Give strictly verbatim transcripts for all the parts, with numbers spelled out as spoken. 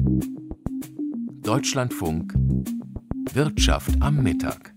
Deutschlandfunk Wirtschaft am Mittag.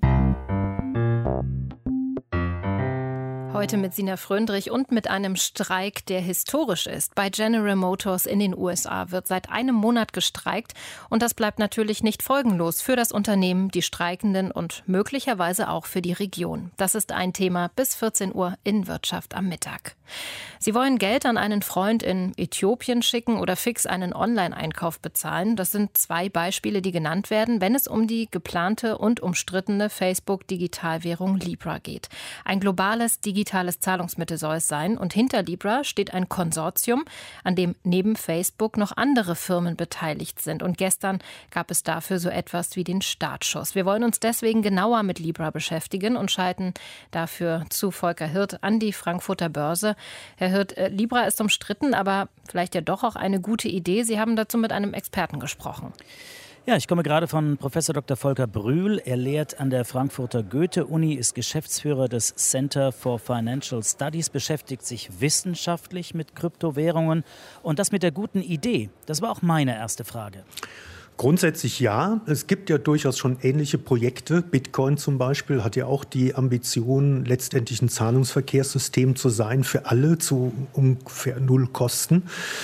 Heute mit Sina Fröndrich und mit einem Streik, der historisch ist. Bei General Motors in den U S A wird seit einem Monat gestreikt und das bleibt natürlich nicht folgenlos für das Unternehmen, die Streikenden und möglicherweise auch für die Region. Das ist ein Thema bis vierzehn Uhr in Wirtschaft am Mittag. Sie wollen Geld an einen Freund in Äthiopien schicken oder fix einen Online-Einkauf bezahlen. Das sind zwei Beispiele, die genannt werden, wenn es um die geplante und umstrittene Facebook-Digitalwährung Libra geht. Ein globales digitales Zahlungsmittel soll es sein und hinter Libra steht ein Konsortium, an dem neben Facebook noch andere Firmen beteiligt sind. Und gestern gab es dafür so etwas wie den Startschuss. Wir wollen uns deswegen genauer mit Libra beschäftigen und schalten dafür zu Volker Hirt an die Frankfurter Börse. Herr Hirt, Libra ist umstritten, aber vielleicht ja doch auch eine gute Idee. Sie haben dazu mit einem Experten gesprochen. Ja, ich komme gerade von Professor Doktor Volker Brühl. Er lehrt an der Frankfurter Goethe-Uni, ist Geschäftsführer des Center for Financial Studies, beschäftigt sich wissenschaftlich mit Kryptowährungen. Und das mit der guten Idee, das war auch meine erste Frage. Grundsätzlich ja. Es gibt ja durchaus schon ähnliche Projekte. Bitcoin zum Beispiel hat ja auch die Ambition, letztendlich ein Zahlungsverkehrssystem zu sein für alle zu ungefähr null Kosten.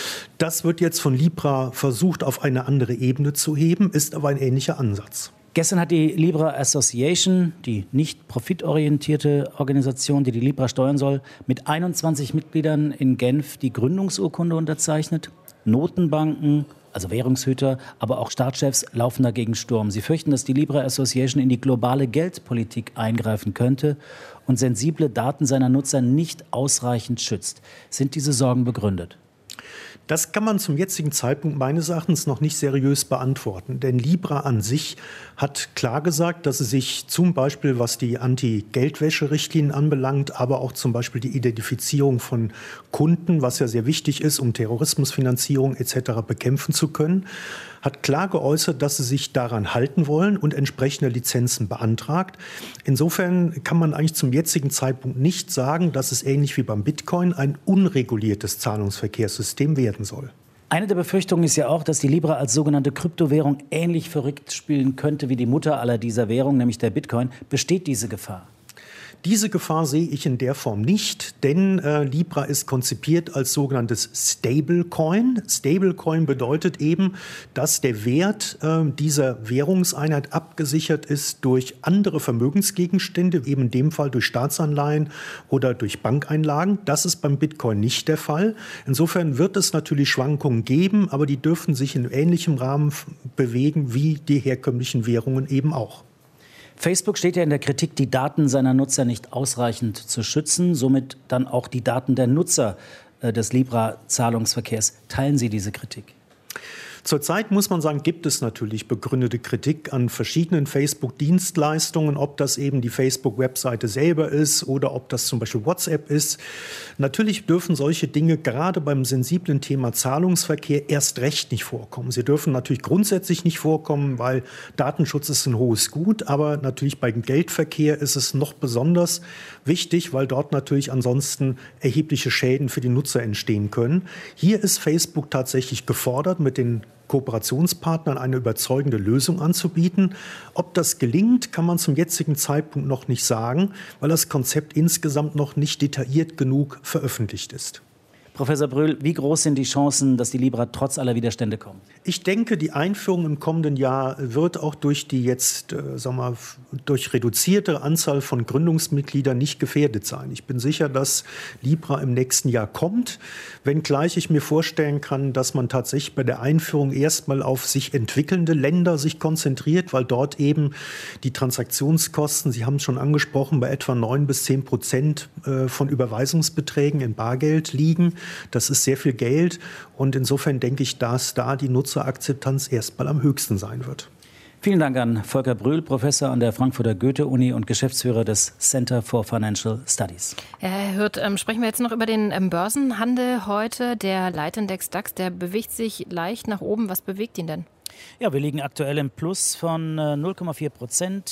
Das wird jetzt von Libra versucht, auf eine andere Ebene zu heben, ist aber ein ähnlicher Ansatz. Gestern hat die Libra Association, die nicht profitorientierte Organisation, die die Libra steuern soll, mit einundzwanzig Mitgliedern in Genf die Gründungsurkunde unterzeichnet. Notenbanken, also Währungshüter, aber auch Staatschefs laufen dagegen Sturm. Sie fürchten, dass die Libra Association in die globale Geldpolitik eingreifen könnte und sensible Daten seiner Nutzer nicht ausreichend schützt. Sind diese Sorgen begründet? Das kann man zum jetzigen Zeitpunkt meines Erachtens noch nicht seriös beantworten. Denn Libra an sich hat klar gesagt, dass es sich zum Beispiel, was die Anti-Geldwäsche-Richtlinien anbelangt, aber auch zum Beispiel die Identifizierung von Kunden, was ja sehr wichtig ist, um Terrorismusfinanzierung et cetera bekämpfen zu können, hat klar geäußert, dass sie sich daran halten wollen und entsprechende Lizenzen beantragt. Insofern kann man eigentlich zum jetzigen Zeitpunkt nicht sagen, dass es ähnlich wie beim Bitcoin ein unreguliertes Zahlungsverkehrssystem werden soll. Eine der Befürchtungen ist ja auch, dass die Libra als sogenannte Kryptowährung ähnlich verrückt spielen könnte wie die Mutter aller dieser Währungen, nämlich der Bitcoin. Besteht diese Gefahr? Diese Gefahr sehe ich in der Form nicht, denn äh, Libra ist konzipiert als sogenanntes Stablecoin. Stablecoin bedeutet eben, dass der Wert äh, dieser Währungseinheit abgesichert ist durch andere Vermögensgegenstände, eben in dem Fall durch Staatsanleihen oder durch Bankeinlagen. Das ist beim Bitcoin nicht der Fall. Insofern wird es natürlich Schwankungen geben, aber die dürfen sich in ähnlichem Rahmen bewegen wie die herkömmlichen Währungen eben auch. Facebook steht ja in der Kritik, die Daten seiner Nutzer nicht ausreichend zu schützen, somit dann auch die Daten der Nutzer äh, des Libra-Zahlungsverkehrs. Teilen Sie diese Kritik? Zurzeit muss man sagen, gibt es natürlich begründete Kritik an verschiedenen Facebook-Dienstleistungen, ob das eben die Facebook-Webseite selber ist oder ob das zum Beispiel WhatsApp ist. Natürlich dürfen solche Dinge gerade beim sensiblen Thema Zahlungsverkehr erst recht nicht vorkommen. Sie dürfen natürlich grundsätzlich nicht vorkommen, weil Datenschutz ist ein hohes Gut, aber natürlich beim Geldverkehr ist es noch besonders wichtig, weil dort natürlich ansonsten erhebliche Schäden für die Nutzer entstehen können. Hier ist Facebook tatsächlich gefordert, mit den Kooperationspartnern eine überzeugende Lösung anzubieten. Ob das gelingt, kann man zum jetzigen Zeitpunkt noch nicht sagen, weil das Konzept insgesamt noch nicht detailliert genug veröffentlicht ist. Professor Brühl, wie groß sind die Chancen, dass die Libra trotz aller Widerstände kommt? Ich denke, die Einführung im kommenden Jahr wird auch durch die jetzt, äh, sagen wir mal, durch reduzierte Anzahl von Gründungsmitgliedern nicht gefährdet sein. Ich bin sicher, dass Libra im nächsten Jahr kommt, wenngleich ich mir vorstellen kann, dass man tatsächlich bei der Einführung erstmal auf sich entwickelnde Länder sich konzentriert, weil dort eben die Transaktionskosten, Sie haben es schon angesprochen, bei etwa neun bis zehn Prozent äh, von Überweisungsbeträgen in Bargeld liegen. Das ist sehr viel Geld und insofern denke ich, dass da die Nutzerakzeptanz erstmal am höchsten sein wird. Vielen Dank an Volker Brühl, Professor an der Frankfurter Goethe-Uni und Geschäftsführer des Center for Financial Studies. Ja, Herr Hirt, ähm, sprechen wir jetzt noch über den ähm, Börsenhandel heute. Der Leitindex DAX, der bewegt sich leicht nach oben. Was bewegt ihn denn? Ja, wir liegen aktuell im Plus von null Komma vier Prozent,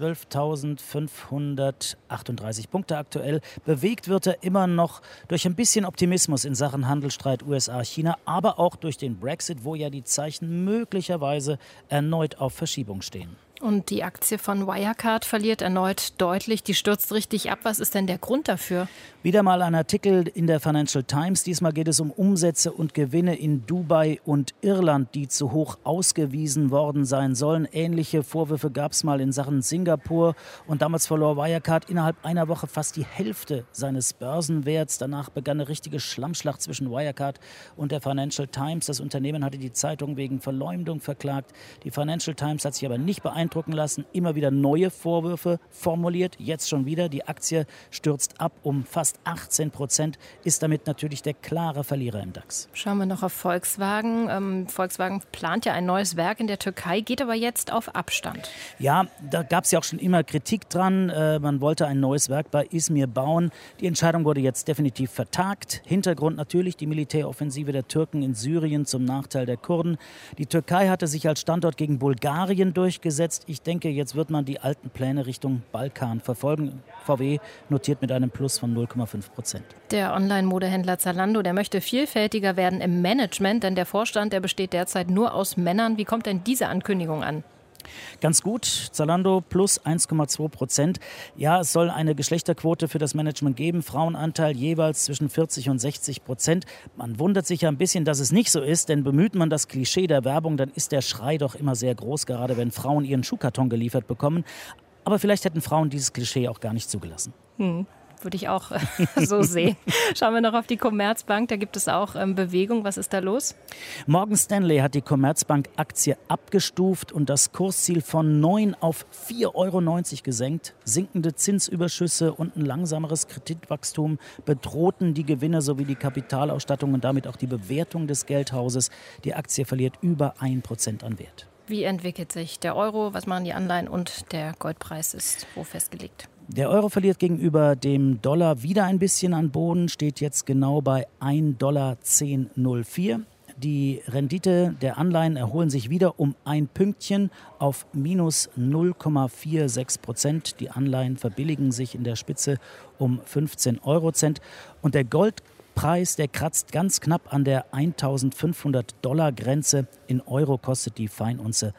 zwölftausendfünfhundertachtunddreißig Punkte aktuell. Bewegt wird er immer noch durch ein bisschen Optimismus in Sachen Handelsstreit U S A-China, aber auch durch den Brexit, wo ja die Zeichen möglicherweise erneut auf Verschiebung stehen. Und die Aktie von Wirecard verliert erneut deutlich. Die stürzt richtig ab. Was ist denn der Grund dafür? Wieder mal ein Artikel in der Financial Times. Diesmal geht es um Umsätze und Gewinne in Dubai und Irland, die zu hoch ausgewiesen worden sein sollen. Ähnliche Vorwürfe gab es mal in Sachen Singapur. Und damals verlor Wirecard innerhalb einer Woche fast die Hälfte seines Börsenwerts. Danach begann eine richtige Schlammschlacht zwischen Wirecard und der Financial Times. Das Unternehmen hatte die Zeitung wegen Verleumdung verklagt. Die Financial Times hat sich aber nicht beeindruckt lassen, immer wieder neue Vorwürfe formuliert, jetzt schon wieder. Die Aktie stürzt ab um fast achtzehn Prozent, ist damit natürlich der klare Verlierer im DAX. Schauen wir noch auf Volkswagen. Ähm, Volkswagen plant ja ein neues Werk in der Türkei, geht aber jetzt auf Abstand. Ja, da gab es ja auch schon immer Kritik dran. Äh, man wollte ein neues Werk bei Izmir bauen. Die Entscheidung wurde jetzt definitiv vertagt. Hintergrund natürlich die Militäroffensive der Türken in Syrien zum Nachteil der Kurden. Die Türkei hatte sich als Standort gegen Bulgarien durchgesetzt. Ich denke, jetzt wird man die alten Pläne Richtung Balkan verfolgen. V W notiert mit einem Plus von null Komma fünf Prozent. Der Online-Modehändler Zalando, der möchte vielfältiger werden im Management, denn der Vorstand, der besteht derzeit nur aus Männern. Wie kommt denn diese Ankündigung an? Ganz gut, Zalando plus eins Komma zwei Prozent. Ja, es soll eine Geschlechterquote für das Management geben, Frauenanteil jeweils zwischen vierzig und sechzig Prozent. Man wundert sich ja ein bisschen, dass es nicht so ist, denn bemüht man das Klischee der Werbung, dann ist der Schrei doch immer sehr groß, gerade wenn Frauen ihren Schuhkarton geliefert bekommen. Aber vielleicht hätten Frauen dieses Klischee auch gar nicht zugelassen. Hm. Würde ich auch so sehen. Schauen wir noch auf die Commerzbank, da gibt es auch ähm, Bewegung. Was ist da los? Morgan Stanley hat die Commerzbank-Aktie abgestuft und das Kursziel von neun auf vier Euro neunzig gesenkt. Sinkende Zinsüberschüsse und ein langsameres Kreditwachstum bedrohten die Gewinne sowie die Kapitalausstattung und damit auch die Bewertung des Geldhauses. Die Aktie verliert über ein Prozent an Wert. Wie entwickelt sich der Euro? Was machen die Anleihen? Und der Goldpreis ist wo festgelegt? Der Euro verliert gegenüber dem Dollar wieder ein bisschen an Boden, steht jetzt genau bei ein Komma zehn null vier Dollar. Die Rendite der Anleihen erholen sich wieder um ein Pünktchen auf minus null Komma sechsundvierzig Prozent. Die Anleihen verbilligen sich in der Spitze um fünfzehn Eurocent. Und der Goldpreis, der kratzt ganz knapp an der eintausendfünfhundert Dollar Grenze. In Euro kostet die Feinunze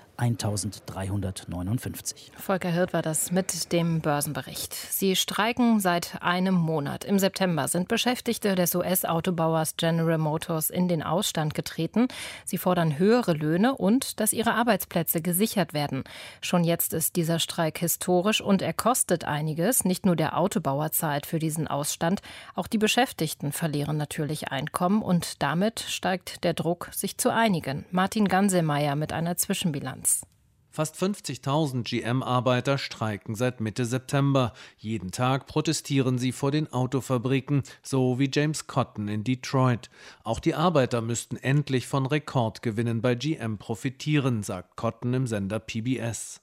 eintausenddreihundertneunundfünfzig. Volker Hirt war das mit dem Börsenbericht. Sie streiken seit einem Monat. Im September sind Beschäftigte des U S-Autobauers General Motors in den Ausstand getreten. Sie fordern höhere Löhne und dass ihre Arbeitsplätze gesichert werden. Schon jetzt ist dieser Streik historisch und er kostet einiges. Nicht nur der Autobauer zahlt für diesen Ausstand, auch die Beschäftigten verlieren natürlich Einkommen und damit steigt der Druck, sich zu einigen. Martin Gansemeyer mit einer Zwischenbilanz. Fast fünfzigtausend G M-Arbeiter streiken seit Mitte September. Jeden Tag protestieren sie vor den Autofabriken, so wie James Cotton in Detroit. Auch die Arbeiter müssten endlich von Rekordgewinnen bei G M profitieren, sagt Cotton im Sender P B S.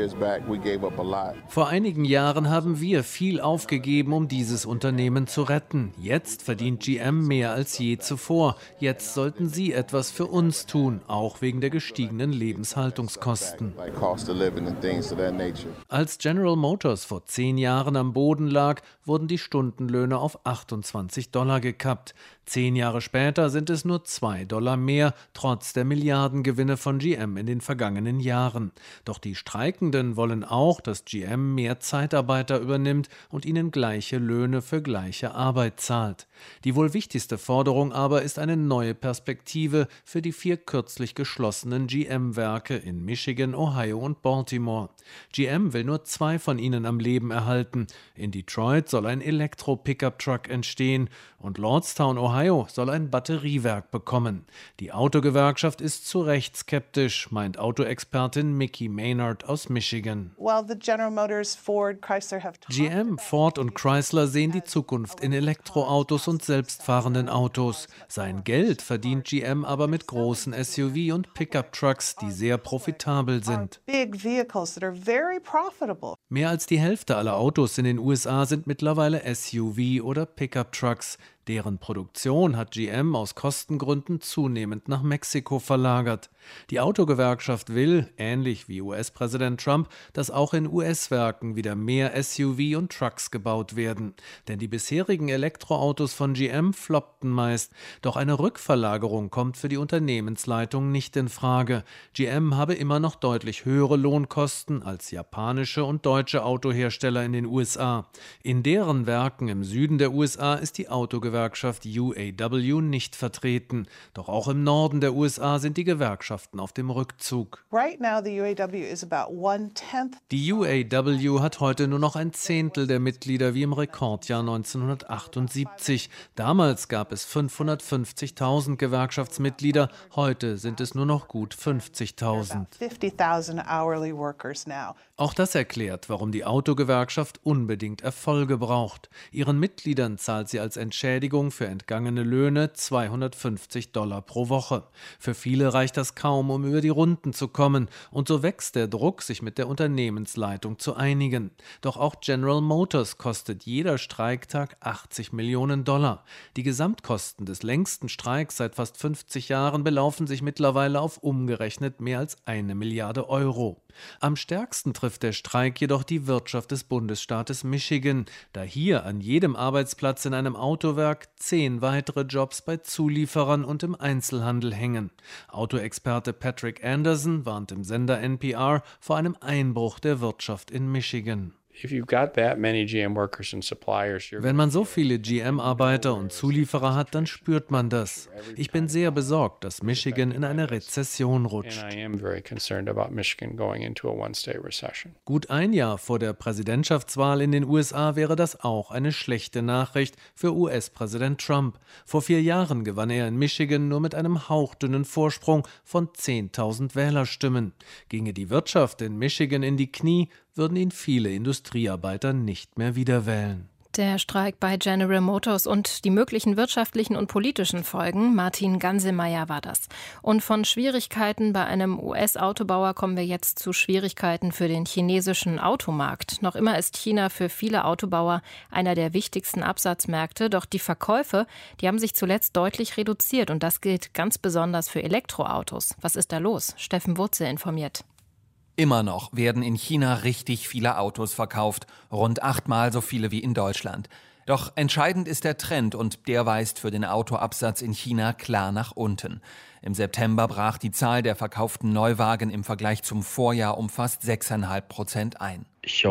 Vor einigen Jahren haben wir viel aufgegeben, um dieses Unternehmen zu retten. Jetzt verdient G M mehr als je zuvor. Jetzt sollten sie etwas für uns tun, auch wegen der gestiegenen Lebenshaltungskosten. Als General Motors vor zehn Jahren am Boden lag, wurden die Stundenlöhne auf achtundzwanzig Dollar gekappt. Zehn Jahre später sind es nur zwei Dollar mehr, trotz der Milliardengewinne von G M in den vergangenen Jahren. Doch die Streikenden wollen auch, dass G M mehr Zeitarbeiter übernimmt und ihnen gleiche Löhne für gleiche Arbeit zahlt. Die wohl wichtigste Forderung aber ist eine neue Perspektive für die vier kürzlich geschlossenen G M-Werke in Michigan, Ohio und Baltimore. G M will nur zwei von ihnen am Leben erhalten. In Detroit soll ein Elektro-Pickup-Truck entstehen und Lordstown, Ohio soll ein Batteriewerk bekommen. Die Autogewerkschaft ist zu Recht skeptisch, meint Autoexpertin Mickey Maynard aus Michigan. G M, Ford und Chrysler sehen die Zukunft in Elektroautos und selbstfahrenden Autos. Sein Geld verdient G M aber mit großen S U V- und Pickup-Trucks, die sehr profitabel sind. Mehr als die Hälfte aller Autos in den U S A sind mittlerweile S U V- oder Pickup-Trucks. Deren Produktion hat G M aus Kostengründen zunehmend nach Mexiko verlagert. Die Autogewerkschaft will, ähnlich wie U S-Präsident Trump, dass auch in U S-Werken wieder mehr S U V und Trucks gebaut werden. Denn die bisherigen Elektroautos von G M floppten meist. Doch eine Rückverlagerung kommt für die Unternehmensleitung nicht in Frage. G M habe immer noch deutlich höhere Lohnkosten als japanische und deutsche Autohersteller in den U S A. In deren Werken im Süden der U S A ist die Autogewerkschaft U A W nicht vertreten. Doch auch im Norden der U S A sind die Gewerkschaften auf dem Rückzug. Die U A W hat heute nur noch ein Zehntel der Mitglieder wie im Rekordjahr neunzehnhundertachtundsiebzig. Damals gab es fünfhundertfünfzigtausend Gewerkschaftsmitglieder, heute sind es nur noch gut fünfzigtausend. Auch das erklärt, warum die Autogewerkschaft unbedingt Erfolge braucht. Ihren Mitgliedern zahlt sie als Entschädigung für entgangene Löhne zweihundertfünfzig Dollar pro Woche. Für viele reicht das kaum, um über die Runden zu kommen. Und so wächst der Druck, sich mit der Unternehmensleitung zu einigen. Doch auch General Motors kostet jeder Streiktag achtzig Millionen Dollar. Die Gesamtkosten des längsten Streiks seit fast fünfzig Jahren belaufen sich mittlerweile auf umgerechnet mehr als eine Milliarde Euro. Am stärksten trifft der Streik jedoch die Wirtschaft des Bundesstaates Michigan, da hier an jedem Arbeitsplatz in einem Autowerk zehn weitere Jobs bei Zulieferern und im Einzelhandel hängen. Autoexperte Patrick Anderson warnt im Sender N P R vor einem Einbruch der Wirtschaft in Michigan. Wenn man so viele G M-Arbeiter und Zulieferer hat, dann spürt man das. Ich bin sehr besorgt, dass Michigan in eine Rezession rutscht. Gut ein Jahr vor der Präsidentschaftswahl in den U S A wäre das auch eine schlechte Nachricht für U S-Präsident Trump. Vor vier Jahren gewann er in Michigan nur mit einem hauchdünnen Vorsprung von zehntausend Wählerstimmen. Ginge die Wirtschaft in Michigan in die Knie, würden ihn viele Industriearbeiter nicht mehr wiederwählen. Der Streik bei General Motors und die möglichen wirtschaftlichen und politischen Folgen, Martin Gansemeyer war das. Und von Schwierigkeiten bei einem U S-Autobauer kommen wir jetzt zu Schwierigkeiten für den chinesischen Automarkt. Noch immer ist China für viele Autobauer einer der wichtigsten Absatzmärkte, doch die Verkäufe, die haben sich zuletzt deutlich reduziert und das gilt ganz besonders für Elektroautos. Was ist da los? Steffen Wurzel informiert. Immer noch werden in China richtig viele Autos verkauft, rund achtmal so viele wie in Deutschland. Doch entscheidend ist der Trend und der weist für den Autoabsatz in China klar nach unten. Im September brach die Zahl der verkauften Neuwagen im Vergleich zum Vorjahr um fast sechs Komma fünf Prozent ein.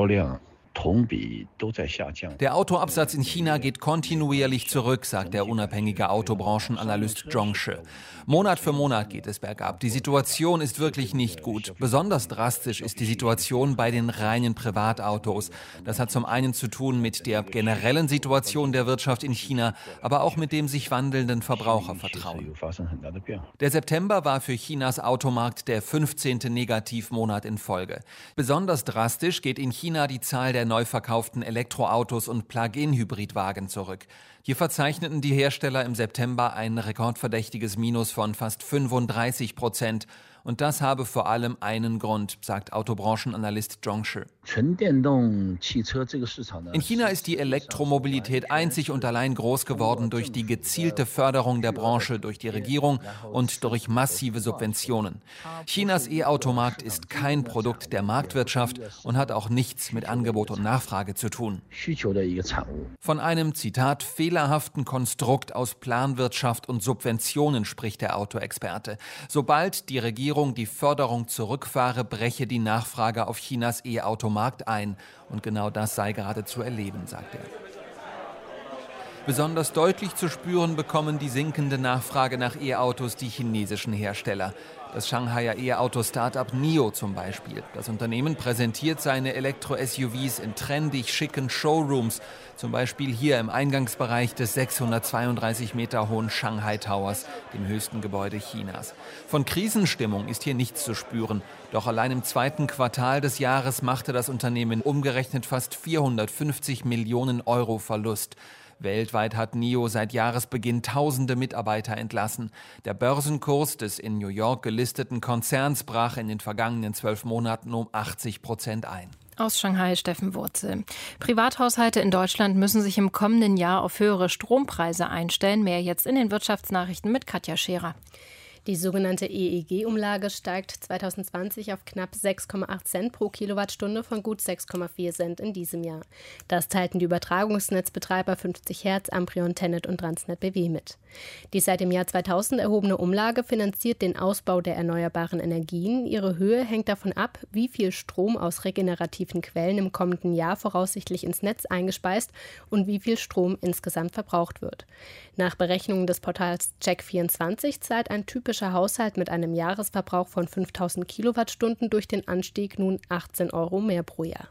Der Autoabsatz in China geht kontinuierlich zurück, sagt der unabhängige Autobranchenanalyst Zhong Shi. Monat für Monat geht es bergab. Die Situation ist wirklich nicht gut. Besonders drastisch ist die Situation bei den reinen Privatautos. Das hat zum einen zu tun mit der generellen Situation der Wirtschaft in China, aber auch mit dem sich wandelnden Verbrauchervertrauen. Der September war für Chinas Automarkt der fünfzehnte Negativmonat in Folge. Besonders drastisch geht in China die Zahl der neu verkauften Elektroautos und Plug-in-Hybridwagen zurück. Hier verzeichneten die Hersteller im September ein rekordverdächtiges Minus von fast fünfunddreißig Prozent. Und das habe vor allem einen Grund, sagt Autobranchenanalyst Zhong Shi. In China ist die Elektromobilität einzig und allein groß geworden durch die gezielte Förderung der Branche durch die Regierung und durch massive Subventionen. Chinas E-Automarkt ist kein Produkt der Marktwirtschaft und hat auch nichts mit Angebot und Nachfrage zu tun. Von einem, Zitat, fehlerhaften Konstrukt aus Planwirtschaft und Subventionen spricht der Autoexperte. Sobald die Regierung die Förderung zurückfahre, breche die Nachfrage auf Chinas E-Automarkt ein. Und genau das sei gerade zu erleben, sagt er. Besonders deutlich zu spüren bekommen die sinkende Nachfrage nach E-Autos die chinesischen Hersteller. Das Shanghaier E-Auto-Startup NIO zum Beispiel. Das Unternehmen präsentiert seine Elektro-S U Vs in trendig schicken Showrooms, zum Beispiel hier im Eingangsbereich des sechshundertzweiunddreißig Meter hohen Shanghai Towers, dem höchsten Gebäude Chinas. Von Krisenstimmung ist hier nichts zu spüren. Doch allein im zweiten Quartal des Jahres machte das Unternehmen umgerechnet fast vierhundertfünfzig Millionen Euro Verlust. Weltweit hat NIO seit Jahresbeginn tausende Mitarbeiter entlassen. Der Börsenkurs des in New York gelisteten Konzerns brach in den vergangenen zwölf Monaten um achtzig Prozent ein. Aus Shanghai Steffen Wurzel. Privathaushalte in Deutschland müssen sich im kommenden Jahr auf höhere Strompreise einstellen. Mehr jetzt in den Wirtschaftsnachrichten mit Katja Scherer. Die sogenannte E E G-Umlage steigt zwanzig zwanzig auf knapp sechs Komma acht Cent pro Kilowattstunde von gut sechs Komma vier Cent in diesem Jahr. Das teilten die Übertragungsnetzbetreiber fünfzig Hertz, Amprion, Tennet und Transnet B W mit. Die seit dem Jahr zweitausend erhobene Umlage finanziert den Ausbau der erneuerbaren Energien. Ihre Höhe hängt davon ab, wie viel Strom aus regenerativen Quellen im kommenden Jahr voraussichtlich ins Netz eingespeist und wie viel Strom insgesamt verbraucht wird. Nach Berechnungen des Portals Check vierundzwanzig zahlt ein typischer Haushalt mit einem Jahresverbrauch von fünftausend Kilowattstunden durch den Anstieg nun achtzehn Euro mehr pro Jahr.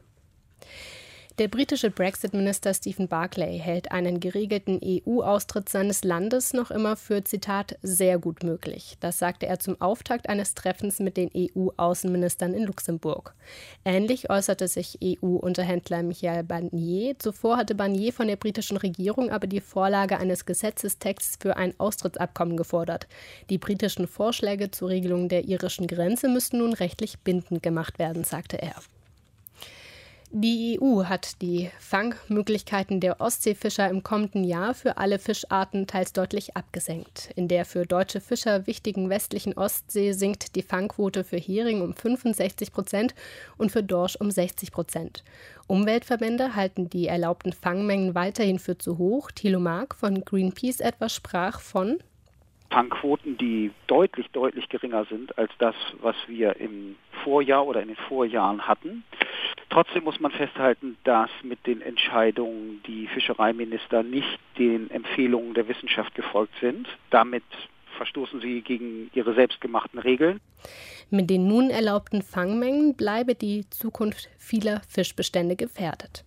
Der britische Brexit-Minister Stephen Barclay hält einen geregelten E U-Austritt seines Landes noch immer für, Zitat, sehr gut möglich. Das sagte er zum Auftakt eines Treffens mit den E U-Außenministern in Luxemburg. Ähnlich äußerte sich E U-Unterhändler Michel Barnier. Zuvor hatte Barnier von der britischen Regierung aber die Vorlage eines Gesetzestexts für ein Austrittsabkommen gefordert. Die britischen Vorschläge zur Regelung der irischen Grenze müssten nun rechtlich bindend gemacht werden, sagte er. Die E U hat die Fangmöglichkeiten der Ostseefischer im kommenden Jahr für alle Fischarten teils deutlich abgesenkt. In der für deutsche Fischer wichtigen westlichen Ostsee sinkt die Fangquote für Hering um fünfundsechzig Prozent und für Dorsch um sechzig Prozent. Umweltverbände halten die erlaubten Fangmengen weiterhin für zu hoch. Thilo Mark von Greenpeace etwa sprach von Fangquoten, die deutlich, deutlich geringer sind als das, was wir im Vorjahr oder in den Vorjahren hatten. Trotzdem muss man festhalten, dass mit den Entscheidungen die Fischereiminister nicht den Empfehlungen der Wissenschaft gefolgt sind. Damit verstoßen sie gegen ihre selbstgemachten Regeln. Mit den nun erlaubten Fangmengen bleibe die Zukunft vieler Fischbestände gefährdet.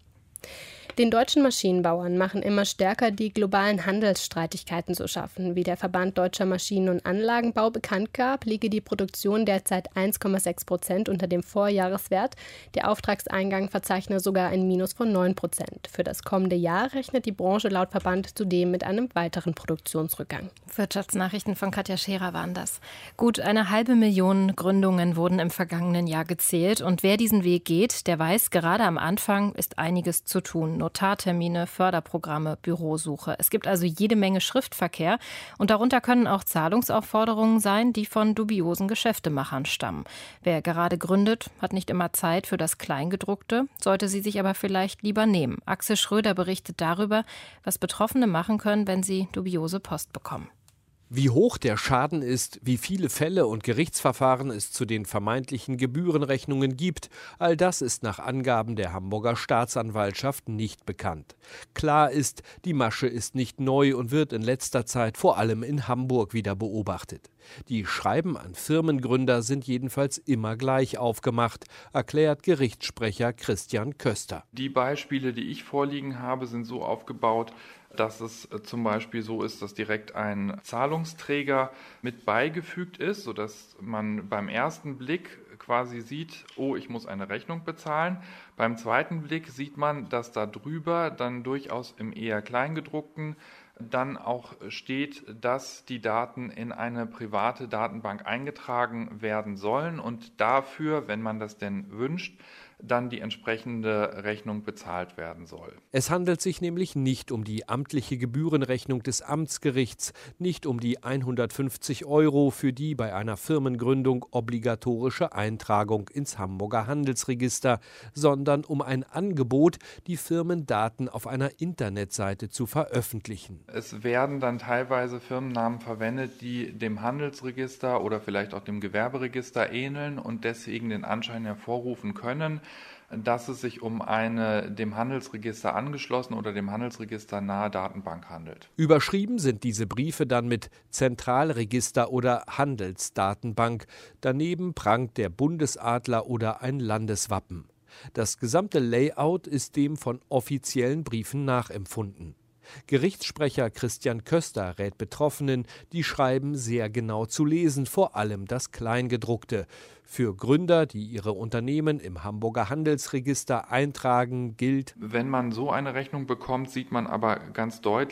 Den deutschen Maschinenbauern machen immer stärker die globalen Handelsstreitigkeiten zu schaffen. Wie der Verband Deutscher Maschinen- und Anlagenbau bekannt gab, liege die Produktion derzeit eins Komma sechs Prozent unter dem Vorjahreswert. Der Auftragseingang verzeichne sogar ein Minus von neun Prozent. Für das kommende Jahr rechnet die Branche laut Verband zudem mit einem weiteren Produktionsrückgang. Wirtschaftsnachrichten von Katja Scherer waren das. Gut eine halbe Million Gründungen wurden im vergangenen Jahr gezählt. Und wer diesen Weg geht, der weiß, gerade am Anfang ist einiges zu tun. Notartermine, Förderprogramme, Bürosuche. Es gibt also jede Menge Schriftverkehr und darunter können auch Zahlungsaufforderungen sein, die von dubiosen Geschäftemachern stammen. Wer gerade gründet, hat nicht immer Zeit für das Kleingedruckte, sollte sie sich aber vielleicht lieber nehmen. Axel Schröder berichtet darüber, was Betroffene machen können, wenn sie dubiose Post bekommen. Wie hoch der Schaden ist, wie viele Fälle und Gerichtsverfahren es zu den vermeintlichen Gebührenrechnungen gibt, all das ist nach Angaben der Hamburger Staatsanwaltschaft nicht bekannt. Klar ist, die Masche ist nicht neu und wird in letzter Zeit vor allem in Hamburg wieder beobachtet. Die Schreiben an Firmengründer sind jedenfalls immer gleich aufgemacht, erklärt Gerichtssprecher Christian Köster. Die Beispiele, die ich vorliegen habe, sind so aufgebaut, dass es zum Beispiel so ist, dass direkt ein Zahlungsträger mit beigefügt ist, sodass man beim ersten Blick quasi sieht, oh, ich muss eine Rechnung bezahlen. Beim zweiten Blick sieht man, dass da drüber dann durchaus im eher Kleingedruckten dann auch steht, dass die Daten in eine private Datenbank eingetragen werden sollen und dafür, wenn man das denn wünscht, dann die entsprechende Rechnung bezahlt werden soll. Es handelt sich nämlich nicht um die amtliche Gebührenrechnung des Amtsgerichts, nicht um die hundertfünfzig Euro für die bei einer Firmengründung obligatorische Eintragung ins Hamburger Handelsregister, sondern um ein Angebot, die Firmendaten auf einer Internetseite zu veröffentlichen. Es werden dann teilweise Firmennamen verwendet, die dem Handelsregister oder vielleicht auch dem Gewerberegister ähneln und deswegen den Anschein hervorrufen können, dass es sich um eine dem Handelsregister angeschlossene oder dem Handelsregister nahe Datenbank handelt. Überschrieben sind diese Briefe dann mit Zentralregister oder Handelsdatenbank. Daneben prangt der Bundesadler oder ein Landeswappen. Das gesamte Layout ist dem von offiziellen Briefen nachempfunden. Gerichtssprecher Christian Köster rät Betroffenen, die Schreiben sehr genau zu lesen, vor allem das Kleingedruckte. Für Gründer, die ihre Unternehmen im Hamburger Handelsregister eintragen, gilt: Wenn man so eine Rechnung bekommt, sieht man aber ganz deutlich,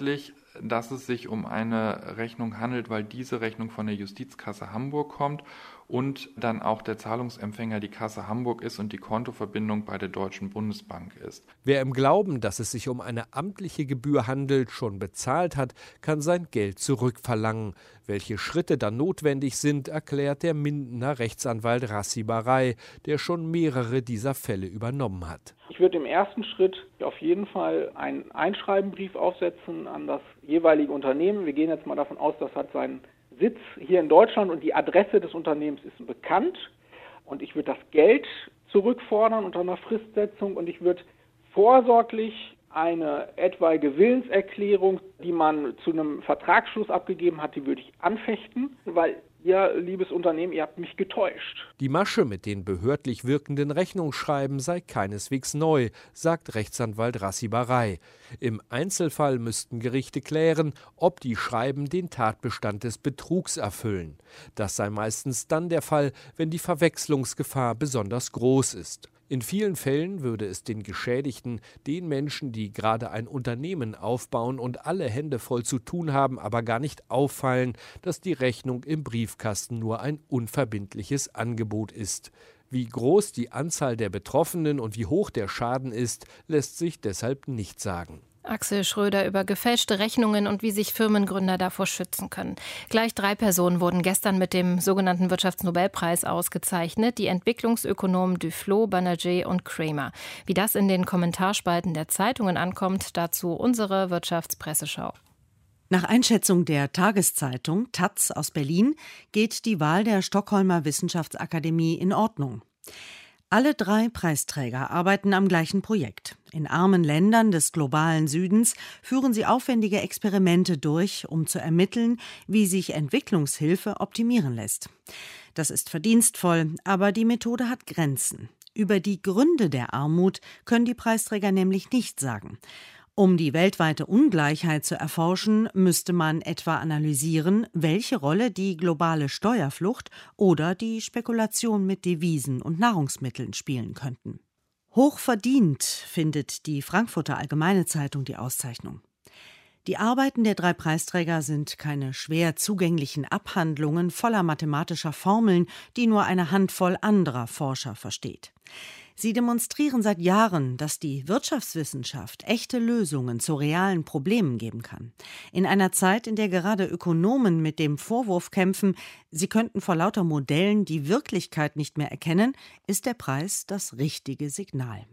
dass es sich um eine Rechnung handelt, weil diese Rechnung von der Justizkasse Hamburg kommt und dann auch der Zahlungsempfänger die Kasse Hamburg ist und die Kontoverbindung bei der Deutschen Bundesbank ist. Wer im Glauben, dass es sich um eine amtliche Gebühr handelt, schon bezahlt hat, kann sein Geld zurückverlangen. Welche Schritte dann notwendig sind, erklärt der Mindener Rechtsanwalt Rassi Barei, der schon mehrere dieser Fälle übernommen hat. Ich würde im ersten Schritt auf jeden Fall einen Einschreibenbrief aufsetzen an das jeweilige Unternehmen. Wir gehen jetzt mal davon aus, das hat seinen Sitz hier in Deutschland und die Adresse des Unternehmens ist bekannt. Und ich würde das Geld zurückfordern unter einer Fristsetzung und ich würde vorsorglich eine etwaige Willenserklärung, die man zu einem Vertragsschluss abgegeben hat, die würde ich anfechten, weil ihr, liebes Unternehmen, ihr habt mich getäuscht. Die Masche mit den behördlich wirkenden Rechnungsschreiben sei keineswegs neu, sagt Rechtsanwalt Rassi Barei. Im Einzelfall müssten Gerichte klären, ob die Schreiben den Tatbestand des Betrugs erfüllen. Das sei meistens dann der Fall, wenn die Verwechslungsgefahr besonders groß ist. In vielen Fällen würde es den Geschädigten, den Menschen, die gerade ein Unternehmen aufbauen und alle Hände voll zu tun haben, aber gar nicht auffallen, dass die Rechnung im Briefkasten nur ein unverbindliches Angebot ist. Wie groß die Anzahl der Betroffenen und wie hoch der Schaden ist, lässt sich deshalb nicht sagen. Axel Schröder über gefälschte Rechnungen und wie sich Firmengründer davor schützen können. Gleich drei Personen wurden gestern mit dem sogenannten Wirtschaftsnobelpreis ausgezeichnet. Die Entwicklungsökonomen Duflo, Banerjee und Kramer. Wie das in den Kommentarspalten der Zeitungen ankommt, dazu unsere Wirtschaftspresseschau. Nach Einschätzung der Tageszeitung Taz aus Berlin geht die Wahl der Stockholmer Wissenschaftsakademie in Ordnung. Alle drei Preisträger arbeiten am gleichen Projekt. In armen Ländern des globalen Südens führen sie aufwendige Experimente durch, um zu ermitteln, wie sich Entwicklungshilfe optimieren lässt. Das ist verdienstvoll, aber die Methode hat Grenzen. Über die Gründe der Armut können die Preisträger nämlich nicht sagen. Um die weltweite Ungleichheit zu erforschen, müsste man etwa analysieren, welche Rolle die globale Steuerflucht oder die Spekulation mit Devisen und Nahrungsmitteln spielen könnten. Hochverdient findet die Frankfurter Allgemeine Zeitung die Auszeichnung. Die Arbeiten der drei Preisträger sind keine schwer zugänglichen Abhandlungen voller mathematischer Formeln, die nur eine Handvoll anderer Forscher versteht. Sie demonstrieren seit Jahren, dass die Wirtschaftswissenschaft echte Lösungen zu realen Problemen geben kann. In einer Zeit, in der gerade Ökonomen mit dem Vorwurf kämpfen, sie könnten vor lauter Modellen die Wirklichkeit nicht mehr erkennen, ist der Preis das richtige Signal.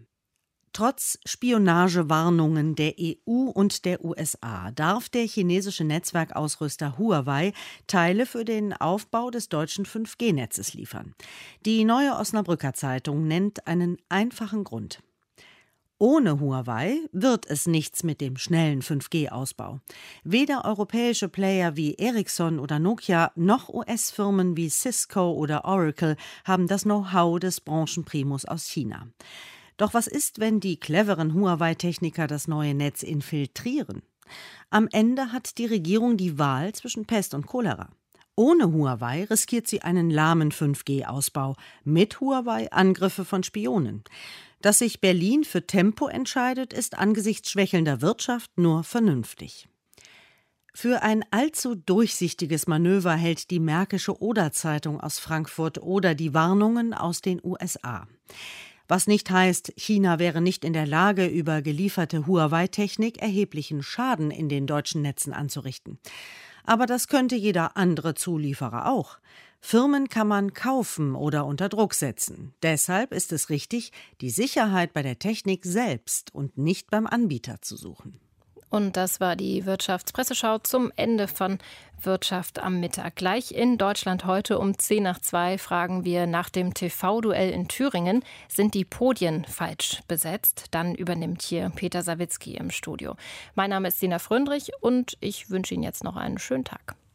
Trotz Spionagewarnungen der E U und der U S A darf der chinesische Netzwerkausrüster Huawei Teile für den Aufbau des deutschen fünf G Netzes liefern. Die Neue Osnabrücker Zeitung nennt einen einfachen Grund. Ohne Huawei wird es nichts mit dem schnellen fünf G Ausbau. Weder europäische Player wie Ericsson oder Nokia noch U S-Firmen wie Cisco oder Oracle haben das Know-how des Branchenprimus aus China. Doch was ist, wenn die cleveren Huawei-Techniker das neue Netz infiltrieren? Am Ende hat die Regierung die Wahl zwischen Pest und Cholera. Ohne Huawei riskiert sie einen lahmen fünf G Ausbau, mit Huawei Angriffe von Spionen. Dass sich Berlin für Tempo entscheidet, ist angesichts schwächelnder Wirtschaft nur vernünftig. Für ein allzu durchsichtiges Manöver hält die Märkische Oder-Zeitung aus Frankfurt oder die Warnungen aus den U S A. Was nicht heißt, China wäre nicht in der Lage, über gelieferte Huawei-Technik erheblichen Schaden in den deutschen Netzen anzurichten. Aber das könnte jeder andere Zulieferer auch. Firmen kann man kaufen oder unter Druck setzen. Deshalb ist es richtig, die Sicherheit bei der Technik selbst und nicht beim Anbieter zu suchen. Und das war die Wirtschaftspresseschau zum Ende von Wirtschaft am Mittag. Gleich in Deutschland heute um zehn nach zwei fragen wir nach dem T V-Duell in Thüringen. Sind die Podien falsch besetzt? Dann übernimmt hier Peter Sawicki im Studio. Mein Name ist Sina Fröndrich und ich wünsche Ihnen jetzt noch einen schönen Tag.